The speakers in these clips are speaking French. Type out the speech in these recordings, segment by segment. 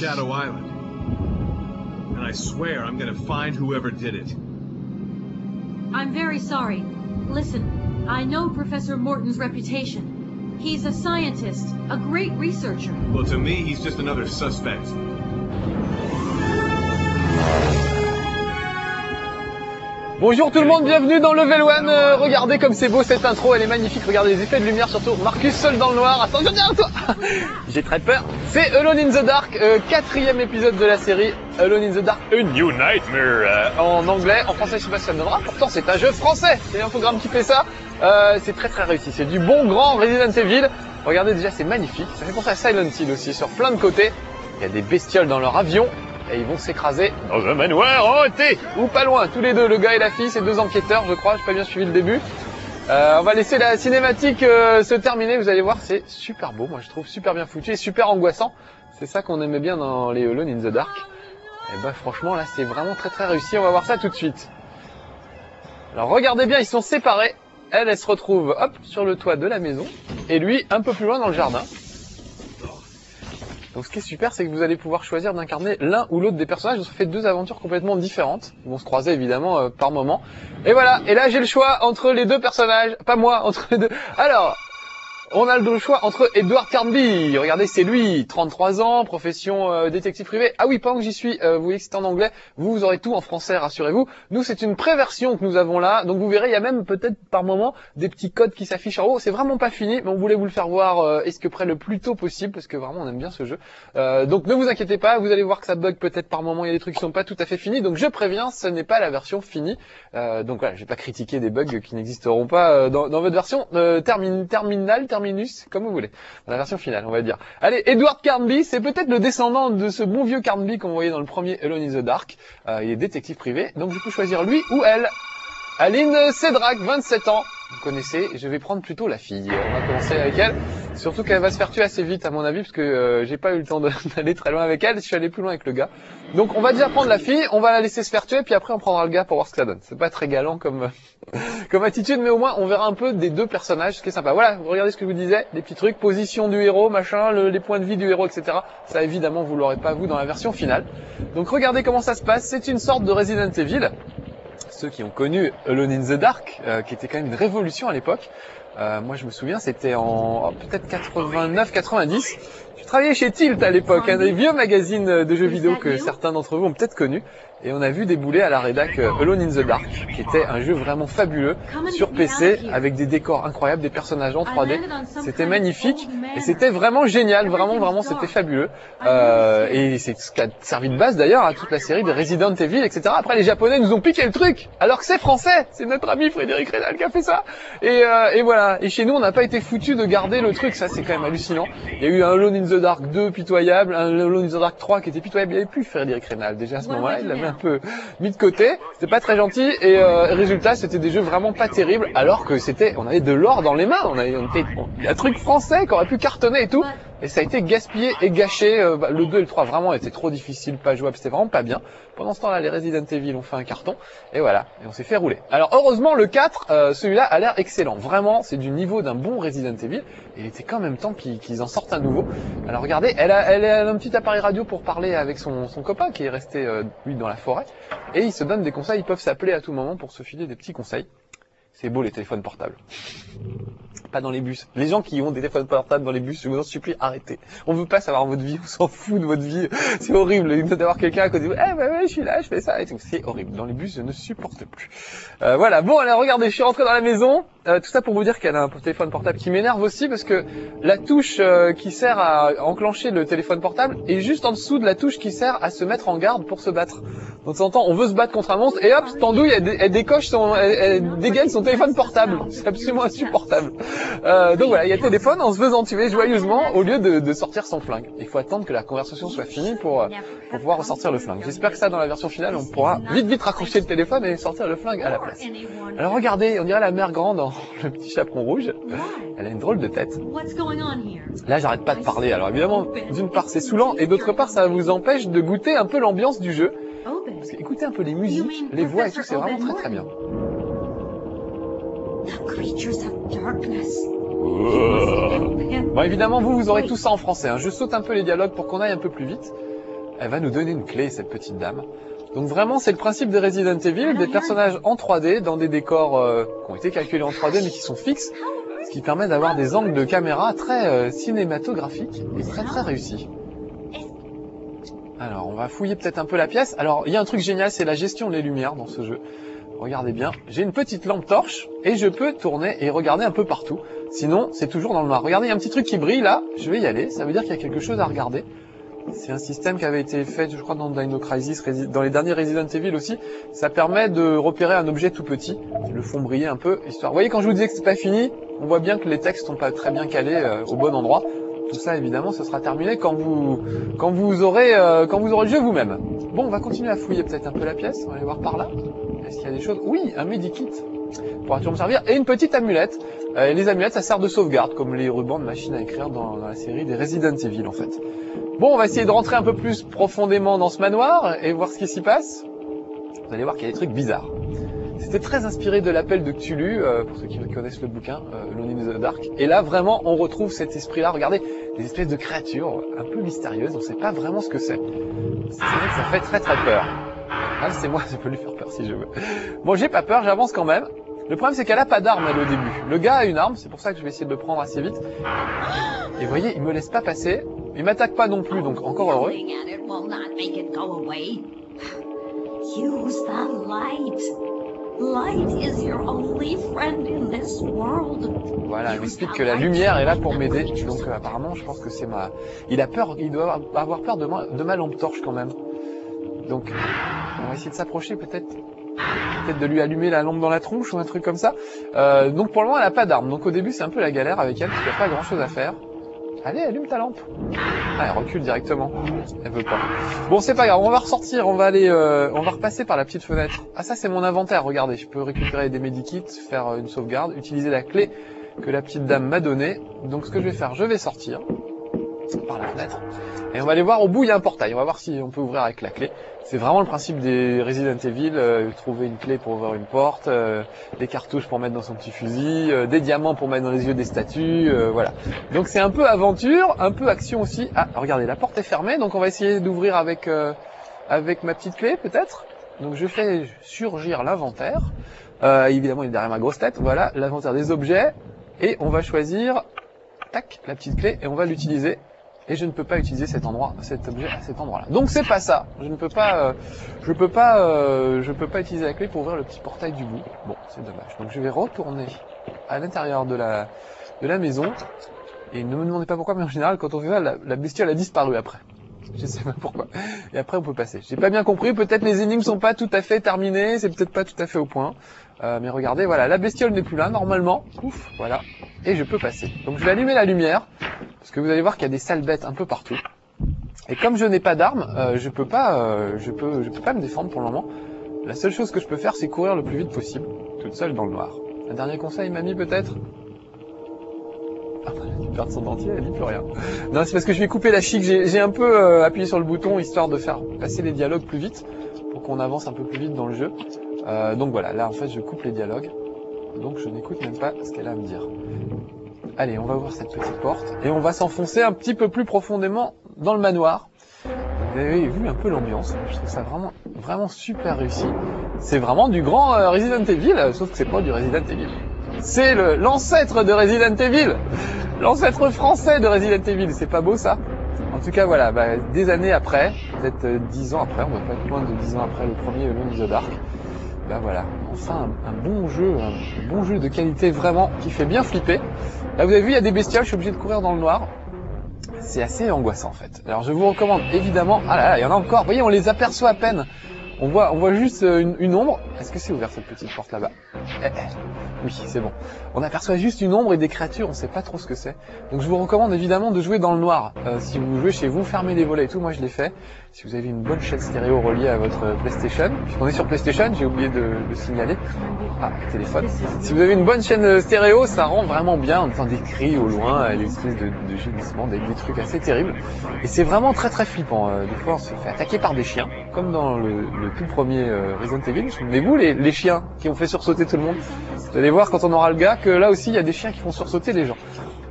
Shadow Island. And I swear I'm gonna find whoever did it. I'm very sorry. Listen, I know Professor Morton's reputation. He's a scientist, a great researcher. Well, to me, he's just another suspect. Bonjour tout le monde, bienvenue dans Level 1. Regardez comme c'est beau cette intro, elle est magnifique. Regardez les effets de lumière, surtout Marcus seul dans le noir. Attends, je viens à toi. J'ai très peur. C'est Alone in the Dark, quatrième épisode de la série Alone in the Dark, A New Nightmare. En anglais, en français je sais pas si ça me donnera. Pourtant c'est un jeu français, c'est l'infogramme qui fait ça. C'est très réussi, c'est du bon grand Resident Evil. Regardez déjà, c'est magnifique. Ça fait penser à Silent Hill aussi, sur plein de côtés. Il y a des bestioles dans leur avion. Et ils vont s'écraser dans un manoir hanté, ou pas loin, tous les deux, le gars et la fille, c'est deux enquêteurs, je crois, j'ai pas bien suivi le début. On va laisser la cinématique se terminer, vous allez voir, c'est super beau, moi je trouve super bien foutu et super angoissant. C'est ça qu'on aimait bien dans les Alone in the Dark. Et ben franchement, là c'est vraiment très réussi, on va voir ça tout de suite. Alors regardez bien, ils sont séparés. Elle se retrouve, hop, sur le toit de la maison, et lui, un peu plus loin dans le jardin. Donc ce qui est super, c'est que vous allez pouvoir choisir d'incarner l'un ou l'autre des personnages. Donc ça fait deux aventures complètement différentes. Ils vont se croiser évidemment par moment. Et voilà, et là j'ai le choix entre les deux personnages. Pas moi, entre les deux. Alors, on a le choix entre Edward Carnby. Regardez, c'est lui, 33 ans, profession détective privé. Ah oui, pendant que j'y suis, vous voyez que c'est en anglais. Vous aurez tout en français, rassurez-vous. Nous, c'est une pré-version que nous avons là. Donc vous verrez, il y a même peut-être par moment des petits codes qui s'affichent en haut. C'est vraiment pas fini, mais on voulait vous le faire voir est-ce que près le plus tôt possible, parce que vraiment on aime bien ce jeu. Donc ne vous inquiétez pas, vous allez voir que ça bug peut-être par moment. Il y a des trucs qui sont pas tout à fait finis. Donc je préviens, ce n'est pas la version finie. Donc voilà, je vais pas critiquer des bugs qui n'existeront pas dans votre version terminus, comme vous voulez, dans la version finale, on va dire. Allez, Edward Carnby, c'est peut-être le descendant de ce bon vieux Carnby qu'on voyait dans le premier Alone in the Dark. Il est détective privé, donc je peux choisir lui ou elle. Aline Cédrac, 27 ans. Vous connaissez, je vais prendre plutôt la fille. On va commencer avec elle. Surtout qu'elle va se faire tuer assez vite à mon avis, parce que j'ai pas eu le temps d'aller très loin avec elle. Je suis allé plus loin avec le gars. Donc on va déjà prendre la fille, on va la laisser se faire tuer, puis après on prendra le gars pour voir ce que ça donne. C'est pas très galant comme attitude, mais au moins on verra un peu des deux personnages, ce qui est sympa. Voilà, regardez ce que je vous disais, les petits trucs, position du héros, machin, les points de vie du héros, etc. Ça évidemment vous l'aurez pas vous dans la version finale. Donc regardez comment ça se passe, c'est une sorte de Resident Evil. Ceux qui ont connu Alone in the Dark, qui était quand même une révolution à l'époque. Moi je me souviens, c'était en peut-être 89-90. Je travaillais chez Tilt à l'époque, un des vieux magazines de jeux vidéo que certains d'entre vous ont peut-être connu. Et on a vu débouler à la rédac Alone in the Dark, qui était un jeu vraiment fabuleux sur PC, avec des décors incroyables, des personnages en 3D. C'était magnifique et c'était vraiment génial, vraiment c'était fabuleux. Et c'est ce qui a servi de base d'ailleurs à toute la série de Resident Evil, etc. Après les Japonais nous ont piqué le truc, alors que c'est français, c'est notre ami Frédéric Rénal qui a fait ça. Et voilà, et chez nous on n'a pas été foutu de garder le truc, ça c'est quand même hallucinant. Il y a eu un Alone in the Dark 2 pitoyable, un Alone in the Dark 3 qui était pitoyable, il n'y avait plus Frédéric Rénal déjà à ce moment-là, il l'avait un peu mis de côté, c'était pas très gentil et résultat c'était des jeux vraiment pas terribles alors que on avait de l'or dans les mains, on avait un truc français qui aurait pu cartonner et tout et ça a été gaspillé et gâché. Le 2 et le 3 vraiment étaient trop difficiles, pas jouables, c'était vraiment pas bien. Pendant ce temps-là les Resident Evil ont fait un carton et voilà, et on s'est fait rouler. Alors heureusement le 4, celui-là a l'air excellent, vraiment c'est du niveau d'un bon Resident Evil et il était quand même temps qu'ils en sortent un nouveau. Alors regardez, elle a un petit appareil radio pour parler avec son copain qui est resté lui dans la forêt et ils se donnent des conseils, ils peuvent s'appeler à tout moment pour se filer des petits conseils. C'est beau les téléphones portables. Pas dans les bus. Les gens qui ont des téléphones portables dans les bus, je vous en supplie, arrêtez. On veut pas savoir votre vie, on s'en fout de votre vie. C'est horrible d'avoir quelqu'un à côté de vous. Eh ben ouais, je suis là, je fais ça. C'est horrible. Dans les bus, je ne supporte plus. Voilà. Bon, alors regardez, je suis rentré dans la maison. Tout ça pour vous dire qu'elle a un téléphone portable qui m'énerve aussi parce que la touche qui sert à enclencher le téléphone portable est juste en dessous de la touche qui sert à se mettre en garde pour se battre. Donc de temps en temps, on veut se battre contre un monstre et hop, Tandouille, elle décoche elle dégaine son téléphone portable. C'est absolument insupportable. Donc voilà, il y a le téléphone en se faisant tuer joyeusement au lieu de sortir son flingue. Il faut attendre que la conversation soit finie pour pouvoir ressortir le flingue. J'espère que ça, dans la version finale, on pourra vite raccrocher le téléphone et sortir le flingue à la place. Alors regardez, on dirait la mère grande dans le petit chaperon rouge. Elle a une drôle de tête. Là, j'arrête pas de parler. Alors évidemment, d'une part c'est saoulant et d'autre part ça vous empêche de goûter un peu l'ambiance du jeu. Parce que écoutez un peu les musiques, les voix et tout, c'est vraiment très bien. Bon, évidemment, vous aurez tout ça en français. Hein. Je saute un peu les dialogues pour qu'on aille un peu plus vite. Elle va nous donner une clé, cette petite dame. Donc vraiment, c'est le principe de Resident Evil, des personnages en 3D, dans des décors qui ont été calculés en 3D, mais qui sont fixes, ce qui permet d'avoir des angles de caméra très cinématographiques et très très réussis. Alors, on va fouiller peut-être un peu la pièce. Alors, il y a un truc génial, c'est la gestion des lumières dans ce jeu. Regardez bien, j'ai une petite lampe torche et je peux tourner et regarder un peu partout. Sinon, c'est toujours dans le noir. Regardez, il y a un petit truc qui brille là, je vais y aller, ça veut dire qu'il y a quelque chose à regarder. C'est un système qui avait été fait, je crois, dans Dino Crisis, dans les derniers Resident Evil aussi. Ça permet de repérer un objet tout petit, le fond briller un peu, histoire... Vous voyez, quand je vous disais que c'est pas fini, on voit bien que les textes sont pas très bien calés au bon endroit. Tout ça, évidemment, ce sera terminé quand vous aurez le jeu vous-même. Bon, on va continuer à fouiller peut-être un peu la pièce, on va aller voir par là. Est-ce qu'il y a des choses? Oui, un medikit pourra toujours me servir, et une petite amulette. Les amulettes, ça sert de sauvegarde, comme les rubans de machine à écrire dans la série des Resident Evil, en fait. Bon, on va essayer de rentrer un peu plus profondément dans ce manoir et voir ce qui s'y passe. Vous allez voir qu'il y a des trucs bizarres. C'était très inspiré de l'appel de Cthulhu, pour ceux qui connaissent le bouquin, Alone in the Dark. Et là, vraiment, on retrouve cet esprit-là. Regardez, des espèces de créatures un peu mystérieuses. On ne sait pas vraiment ce que c'est. C'est vrai que ça fait très très peur. Ah, c'est moi, je peux lui faire peur si je veux. Bon, j'ai pas peur, j'avance quand même. Le problème, c'est qu'elle a pas d'arme, elle, au début. Le gars a une arme, c'est pour ça que je vais essayer de le prendre assez vite. Et vous voyez, il me laisse pas passer. Il m'attaque pas non plus, donc encore heureux. Voilà, il m'explique que la lumière est là pour m'aider. Donc apparemment, je pense que c'est ma... Il a peur, il doit avoir peur de ma lampe torche quand même. Donc, on va essayer de s'approcher peut-être de lui allumer la lampe dans la tronche ou un truc comme ça. Donc pour le moment, elle a pas d'arme. Donc au début, c'est un peu la galère avec elle, parce qu'il n'y a pas grand-chose à faire. Allez, allume ta lampe. Ah, elle recule directement. Elle veut pas. Bon, c'est pas grave, on va ressortir, on va repasser par la petite fenêtre. Ah, ça c'est mon inventaire, regardez. Je peux récupérer des medikits, faire une sauvegarde, utiliser la clé que la petite dame m'a donnée. Donc ce que je vais faire, je vais sortir par la fenêtre. Et on va aller voir, au bout il y a un portail. On va voir si on peut ouvrir avec la clé. C'est vraiment le principe des Resident Evil, trouver une clé pour ouvrir une porte, des cartouches pour mettre dans son petit fusil, des diamants pour mettre dans les yeux des statues, voilà. Donc c'est un peu aventure, un peu action aussi. Ah, regardez, la porte est fermée, donc on va essayer d'ouvrir avec ma petite clé peut-être. Donc je fais surgir l'inventaire. Évidemment il est derrière ma grosse tête, voilà, l'inventaire des objets. Et on va choisir, tac, la petite clé, et on va l'utiliser. Et je ne peux pas utiliser cet objet à cet endroit-là. Donc c'est pas ça. Je peux pas utiliser la clé pour ouvrir le petit portail du bout. Bon, c'est dommage. Donc je vais retourner à l'intérieur de la maison. Et ne me demandez pas pourquoi, mais en général, quand on fait ça, la bestiole a disparu après. Je sais pas pourquoi. Et après, on peut passer. J'ai pas bien compris. Peut-être les énigmes sont pas tout à fait terminées. C'est peut-être pas tout à fait au point. Mais regardez, voilà, la bestiole n'est plus là, normalement. Ouf, voilà. Et je peux passer. Donc je vais allumer la lumière. Parce que vous allez voir qu'il y a des sales bêtes un peu partout. Et comme je n'ai pas d'arme, je peux pas me défendre pour le moment. La seule chose que je peux faire, c'est courir le plus vite possible, toute seule dans le noir. Un dernier conseil, mamie, peut-être? Ah, elle perd son dentier, elle dit plus rien. Non, c'est parce que je vais couper la chic. J'ai un peu appuyé sur le bouton, histoire de faire passer les dialogues plus vite, pour qu'on avance un peu plus vite dans le jeu. Donc voilà, là en fait je coupe les dialogues. Donc je n'écoute même pas ce qu'elle a à me dire. Allez, on va ouvrir cette petite porte et on va s'enfoncer un petit peu plus profondément dans le manoir. Vous avez vu un peu l'ambiance, je trouve ça vraiment super réussi. C'est vraiment du grand Resident Evil, sauf que c'est pas du Resident Evil. C'est l'ancêtre de Resident Evil, l'ancêtre français de Resident Evil, c'est pas beau ça? En tout cas voilà, des années après, peut-être 10 ans après, on va pas être loin de 10 ans après le premier Alone in the Dark. Voilà, enfin un bon jeu de qualité vraiment qui fait bien flipper. Là vous avez vu, il y a des bestioles, je suis obligé de courir dans le noir. C'est assez angoissant en fait. Alors je vous recommande évidemment, ah là là, il y en a encore, vous voyez on les aperçoit à peine. On voit juste une ombre. Est-ce que c'est ouvert cette petite porte là-bas? Oui, c'est bon. On aperçoit juste une ombre et des créatures, on sait pas trop ce que c'est. Donc je vous recommande évidemment de jouer dans le noir. Si vous jouez chez vous, fermez les volets et tout, moi je l'ai fait. Si vous avez une bonne chaîne stéréo reliée à votre PlayStation, puisqu'on est sur PlayStation, j'ai oublié de le signaler. Ah, téléphone. Si vous avez une bonne chaîne stéréo, ça rend vraiment bien, on entend des cris au loin, des espèces de gémissements, des trucs assez terribles. Et c'est vraiment très très flippant. Des fois on se fait attaquer par des chiens, comme dans le tout premier Resident Evil. Souvenez-vous les chiens qui ont fait sursauter tout le monde. Vous allez voir quand on aura le gars que là aussi il y a des chiens qui font sursauter les gens.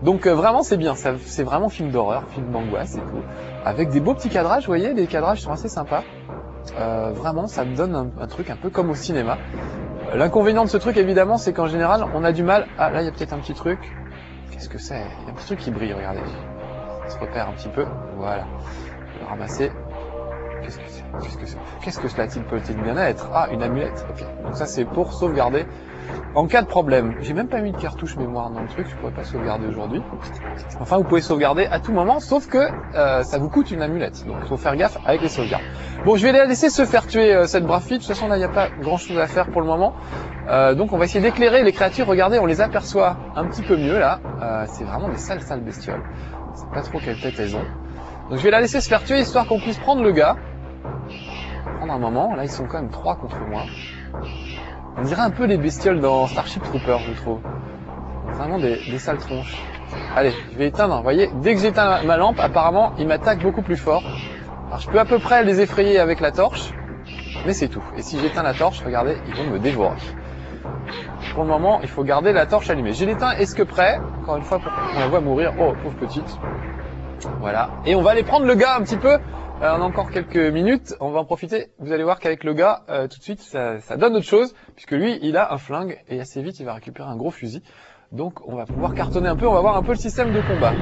Donc vraiment c'est bien, c'est vraiment film d'horreur, film d'angoisse et tout. Avec des beaux petits cadrages, vous voyez, les cadrages sont assez sympas. Vraiment, ça me donne un truc un peu comme au cinéma. L'inconvénient de ce truc, évidemment, c'est qu'en général, on a du mal... Ah, là, il y a peut-être un petit truc. Qu'est-ce que c'est? Il y a un petit truc qui brille, regardez. Ça se repère un petit peu. Voilà. Je vais le ramasser. Qu'est-ce que c'est? Qu'est-ce que cela peut-il bien être? Ah, une amulette. Ok. Donc ça, c'est pour sauvegarder en cas de problème. J'ai même pas mis de cartouche mémoire dans le truc, je pourrais pas sauvegarder aujourd'hui. Enfin, vous pouvez sauvegarder à tout moment, sauf que ça vous coûte une amulette. Donc, il faut faire gaffe avec les sauvegardes. Bon, je vais la laisser se faire tuer, cette brave fille. De toute façon, là, il n'y a pas grand-chose à faire pour le moment. Donc, on va essayer d'éclairer les créatures. Regardez, on les aperçoit un petit peu mieux, là. C'est vraiment des sales bestioles. Je sais pas trop quelle tête elles ont. Donc, je vais la laisser se faire tuer, histoire qu'on puisse prendre le gars. Prendre un moment. Là, ils sont quand même 3 contre moi. On dirait un peu les bestioles dans Starship Troopers, je trouve. Vraiment des sales tronches. Allez, je vais éteindre. Vous voyez, dès que j'éteins ma lampe, apparemment, ils m'attaquent beaucoup plus fort. Alors, je peux à peu près les effrayer avec la torche, mais c'est tout. Et si j'éteins la torche, regardez, ils vont me dévorer. Pour le moment, il faut garder la torche allumée. J'ai l'éteint exprès, encore une fois, pour qu'on la voit mourir. Oh, pauvre petite. Voilà. Et on va aller prendre le gars un petit peu. On a encore quelques minutes, on va en profiter. Vous allez voir qu'avec le gars, tout de suite, ça donne autre chose, puisque lui, il a un flingue, et assez vite, il va récupérer un gros fusil. Donc, on va pouvoir cartonner un peu, on va voir un peu le système de combat.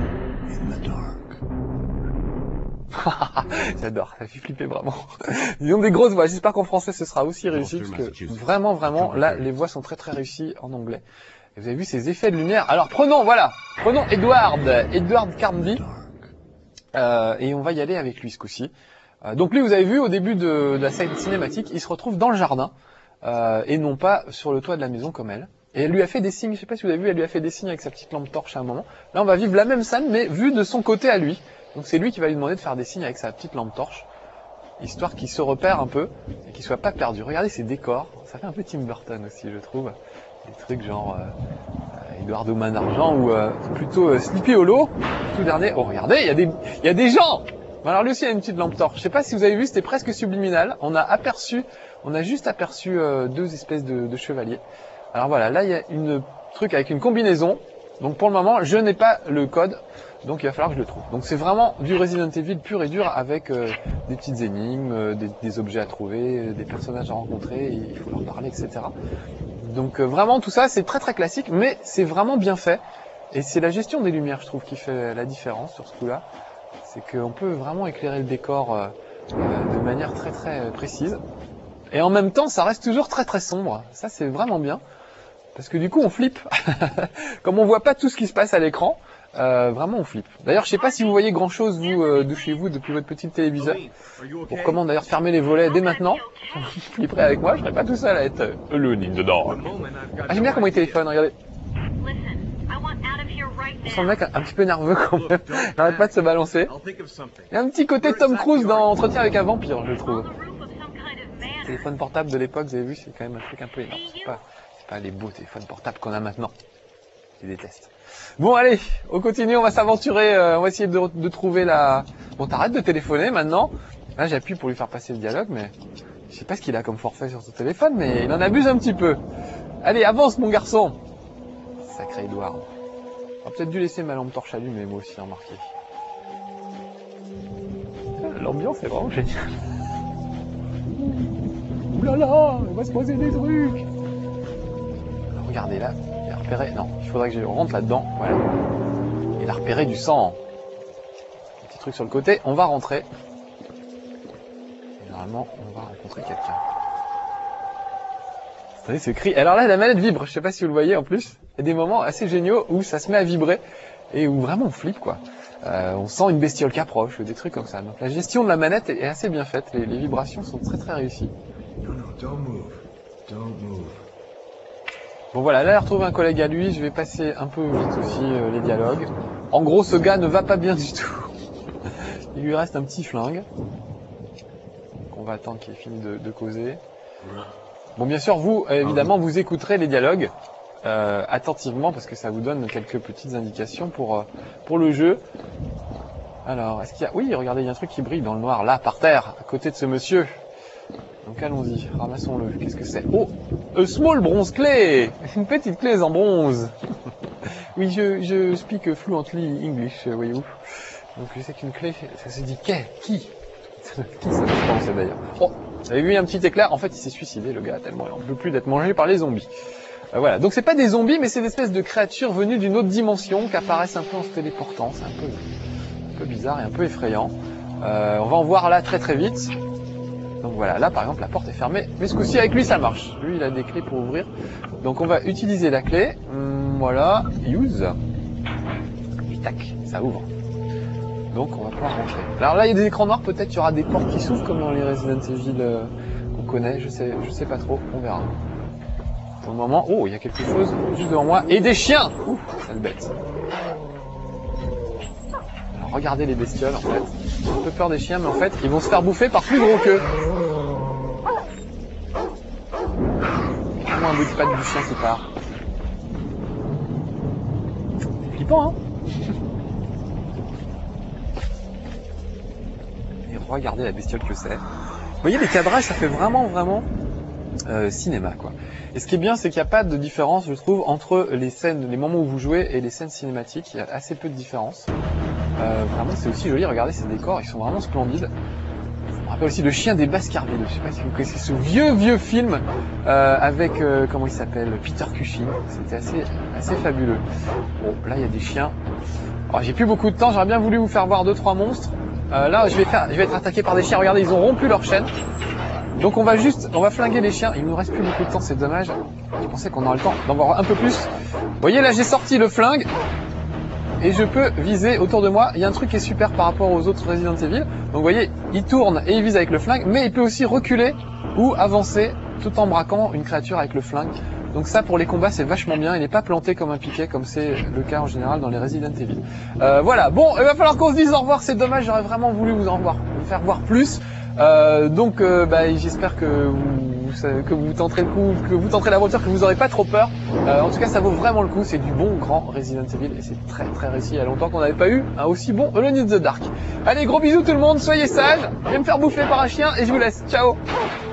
J'adore, ça fait flipper vraiment. Ils ont des grosses voix, j'espère qu'en français, ce sera aussi réussi, parce que vraiment, là, les voix sont très très réussies en anglais. Et vous avez vu ces effets de lumière. Alors, prenons Edward Carnby. Et on va y aller avec lui ce coup-ci. Donc lui, vous avez vu, au début de la scène cinématique, il se retrouve dans le jardin, et non pas sur le toit de la maison comme elle. Et elle lui a fait des signes, je sais pas si vous avez vu, elle lui a fait des signes avec sa petite lampe torche à un moment. Là, on va vivre la même scène, mais vue de son côté à lui. Donc c'est lui qui va lui demander de faire des signes avec sa petite lampe torche, histoire qu'il se repère un peu, et qu'il soit pas perdu. Regardez ces décors, ça fait un peu Tim Burton aussi, je trouve. Des trucs genre Eduardo Manargent ou plutôt Sleepy Hollow, tout dernier. Oh regardez, il y a des gens. Alors lui aussi il a une petite lampe torche. Je sais pas si vous avez vu, c'était presque subliminal. On a juste aperçu 2 espèces de chevaliers. Alors voilà, là il y a une truc avec une combinaison. Donc pour le moment, je n'ai pas le code, donc il va falloir que je le trouve. Donc c'est vraiment du Resident Evil pur et dur avec des petites énigmes, des objets à trouver, des personnages à rencontrer, il faut leur parler, etc. Donc vraiment tout ça c'est très très classique, mais c'est vraiment bien fait. Et c'est la gestion des lumières, je trouve, qui fait la différence sur ce coup-là. C'est qu'on peut vraiment éclairer le décor de manière très très précise. Et en même temps, ça reste toujours très très sombre. Ça c'est vraiment bien. Parce que du coup on flippe. Comme on voit pas tout ce qui se passe à l'écran, vraiment on flippe. D'ailleurs je sais pas si vous voyez grand chose vous de chez vous depuis votre petit téléviseur. On recommande d'ailleurs fermer les volets dès maintenant. Vous flipperez avec moi, je serai pas tout seul à être alone in the dark. Ah, j'aime bien comment il téléphone, regardez. On sent le mec un petit peu nerveux quand même. Il n'arrête pas de se balancer. Il y a un petit côté Tom Cruise dans Entretien avec un vampire, je trouve. Le téléphone portable de l'époque, vous avez vu, c'est quand même un truc un peu énorme. C'est pas les beaux téléphones portables qu'on a maintenant. Je déteste. Bon allez, on continue, on va s'aventurer, on va essayer de trouver la... Bon, t'arrêtes de téléphoner maintenant. Là j'appuie pour lui faire passer le dialogue, mais je sais pas ce qu'il a comme forfait sur son téléphone, mais il en abuse un petit peu. Allez, avance mon garçon. Sacré Edward. J'aurais peut-être dû laisser ma lampe torche allumée, moi aussi, remarquez. L'ambiance est vraiment géniale. Oulala, on va se poser des trucs. Alors, regardez là, il a repéré... Non, il faudrait que je rentre là-dedans, voilà. Il a repéré du sang. Un petit truc sur le côté, on va rentrer. Et normalement, on va rencontrer quelqu'un. Vous voyez ce cri. Alors là, la manette vibre, je sais pas si vous le voyez en plus. Il y a des moments assez géniaux où ça se met à vibrer et où vraiment on flippe quoi. On sent une bestiole qui approche, des trucs comme ça. Donc la gestion de la manette est assez bien faite, les vibrations sont très très réussies. Bon voilà, là il a retrouvé un collègue à lui, je vais passer un peu vite aussi les dialogues. En gros, ce gars ne va pas bien du tout. Il lui reste un petit flingue. Donc on va attendre qu'il ait fini de causer. Bon, bien sûr, vous, évidemment, vous écouterez les dialogues attentivement parce que ça vous donne quelques petites indications pour le jeu. Alors, est-ce qu'il y a... Oui, regardez, il y a un truc qui brille dans le noir, là, par terre, à côté de ce monsieur. Donc allons-y, ramassons-le. Qu'est-ce que c'est? Oh, a small bronze clé. Une petite clé en bronze. Oui, je speak fluently English, voyez-vous. Donc je sais qu'une clé, ça se dit qui Qui ça se prononçait d'ailleurs. Oh, vous avez vu un petit éclair? En fait, il s'est suicidé, le gars, tellement il en peut plus d'être mangé par les zombies. Voilà, donc c'est pas des zombies, mais c'est des espèces de créatures venues d'une autre dimension qui apparaissent un peu en se téléportant. C'est un peu bizarre et un peu effrayant. On va en voir là très très vite. Donc voilà, là par exemple la porte est fermée, mais ce coup-ci avec lui ça marche. Lui il a des clés pour ouvrir. Donc on va utiliser la clé. Voilà, use. Et tac, ça ouvre. Donc on va pouvoir rentrer. Alors là il y a des écrans noirs, peut-être il y aura des portes qui s'ouvrent comme dans les Resident Evil qu'on connaît, je sais pas trop, on verra. Pour le moment, oh il y a quelque chose juste devant moi, et des chiens. Ouh, sale bête. Alors regardez les bestioles en fait. J'ai un peu peur des chiens, mais en fait ils vont se faire bouffer par plus gros qu'eux. Comment un bout de patte du chien qui part. C'est flippant hein. Regardez la bestiole que c'est. Vous voyez les cadrages, ça fait vraiment cinéma quoi. Et ce qui est bien, c'est qu'il n'y a pas de différence, je trouve, entre les scènes, les moments où vous jouez et les scènes cinématiques. Il y a assez peu de différence. Vraiment, c'est aussi joli. Regardez ces décors, ils sont vraiment splendides. Je me rappelle aussi Le Chien des Baskerville. Je sais pas si vous connaissez ce vieux film avec comment il s'appelle, Peter Cushing. C'était assez fabuleux. Bon, là il y a des chiens. Alors, j'ai plus beaucoup de temps. J'aurais bien voulu vous faire voir 2-3 monstres. Là, je vais être attaqué par des chiens. Regardez, ils ont rompu leur chaîne. Donc on va flinguer les chiens. Il nous reste plus beaucoup de temps, c'est dommage. Je pensais qu'on aurait le temps d'en voir un peu plus. Vous voyez, là, j'ai sorti le flingue et je peux viser autour de moi. Il y a un truc qui est super par rapport aux autres Resident Evil. Donc vous voyez, il tourne et il vise avec le flingue, mais il peut aussi reculer ou avancer tout en braquant une créature avec le flingue. Donc ça, pour les combats, c'est vachement bien. Il n'est pas planté comme un piquet, comme c'est le cas en général dans les Resident Evil. Voilà. Bon, il va falloir qu'on se dise au revoir. C'est dommage. J'aurais vraiment voulu vous faire voir plus. Donc, j'espère que vous tenterez le coup, que vous tenterez l'aventure, que vous n'aurez pas trop peur. En tout cas, ça vaut vraiment le coup. C'est du bon grand Resident Evil et c'est très très réussi. Il y a longtemps qu'on n'avait pas eu un aussi bon Alone in the Dark. Allez, gros bisous tout le monde. Soyez sages. Je vais me faire bouffer par un chien et je vous laisse. Ciao.